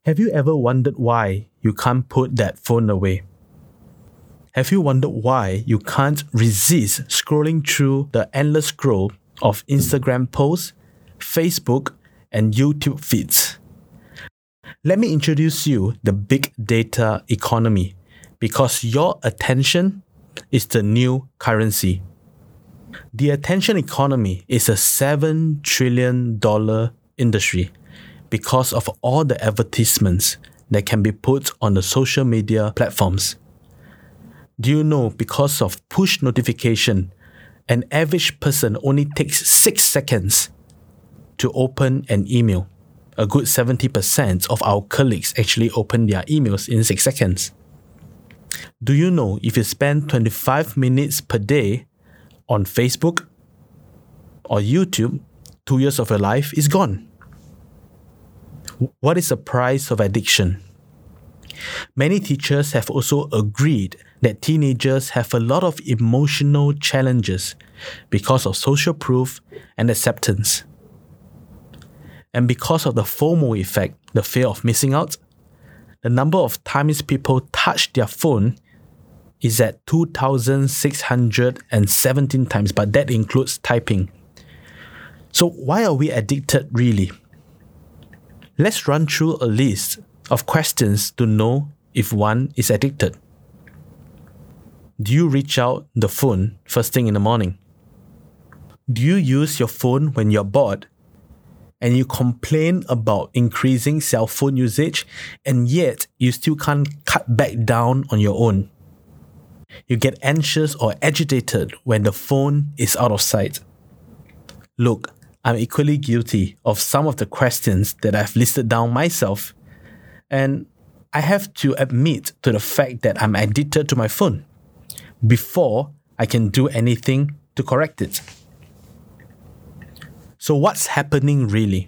Have you ever wondered why you can't put that phone away? Have you wondered why you can't resist scrolling through the endless scroll of Instagram posts, Facebook, and YouTube feeds? Let me introduce you the big data economy, because your attention is the new currency. The attention economy is a $7 trillion industry because of all the advertisements that can be put on the social media platforms. Do you know, because of push notification, an average person only takes 6 seconds to open an email? A good 70% of our colleagues actually open their emails in 6 seconds. Do you know, if you spend 25 minutes per day on Facebook or YouTube, 2 years of your life is gone? What is the price of addiction? Many teachers have also agreed that teenagers have a lot of emotional challenges because of social proof and acceptance. And because of the FOMO effect, the fear of missing out, the number of times people touch their phone is at 2,617 times, but that includes typing. So why are we addicted really? Let's run through a list of questions to know if one is addicted. Do you reach out the phone first thing in the morning? Do you use your phone when you're bored? And you complain about increasing cell phone usage, and yet you still can't cut back down on your own. You get anxious or agitated when the phone is out of sight. Look, I'm equally guilty of some of the questions that I've listed down myself, and I have to admit to the fact that I'm addicted to my phone before I can do anything to correct it. So what's happening really?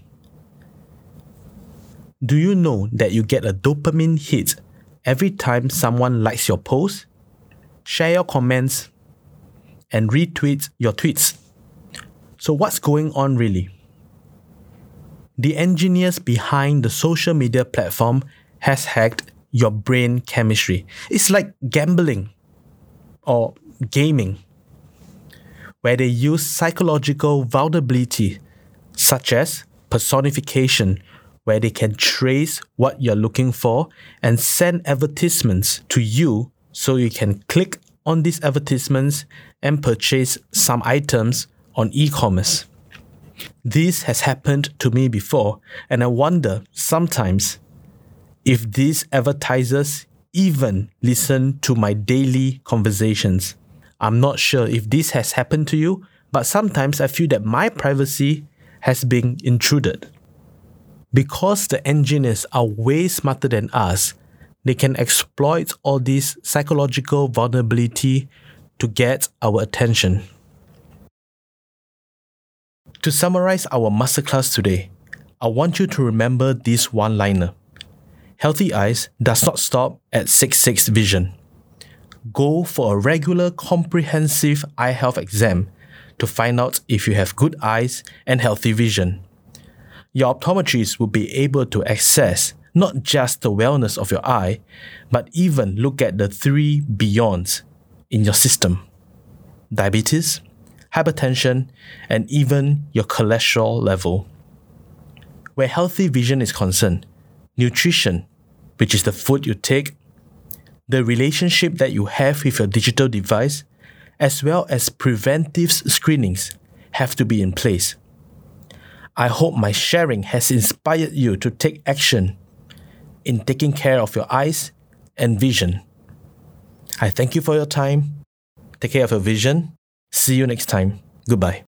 Do you know that you get a dopamine hit every time someone likes your post, share your comments, and retweet your tweets? So what's going on really? The engineers behind the social media platform has hacked your brain chemistry. It's like gambling or gaming, where they use psychological vulnerability such as personification, where they can trace what you're looking for and send advertisements to you so you can click on these advertisements and purchase some items on e-commerce. This has happened to me before, and I wonder sometimes if these advertisers even listen to my daily conversations. I'm not sure if this has happened to you, but sometimes I feel that my privacy has been intruded. Because the engineers are way smarter than us, they can exploit all this psychological vulnerability to get our attention. To summarize our masterclass today, I want you to remember this one-liner. Healthy eyes does not stop at 6/6 vision. Go for a regular comprehensive eye health exam to find out if you have good eyes and healthy vision. Your optometrist will be able to assess not just the wellness of your eye, but even look at the 3 beyonds in your system: diabetes, hypertension, and even your cholesterol level. Where healthy vision is concerned, nutrition, which is the food you take, the relationship that you have with your digital device, as well as preventive screenings have to be in place. I hope my sharing has inspired you to take action in taking care of your eyes and vision. I thank you for your time. Take care of your vision. See you next time. Goodbye.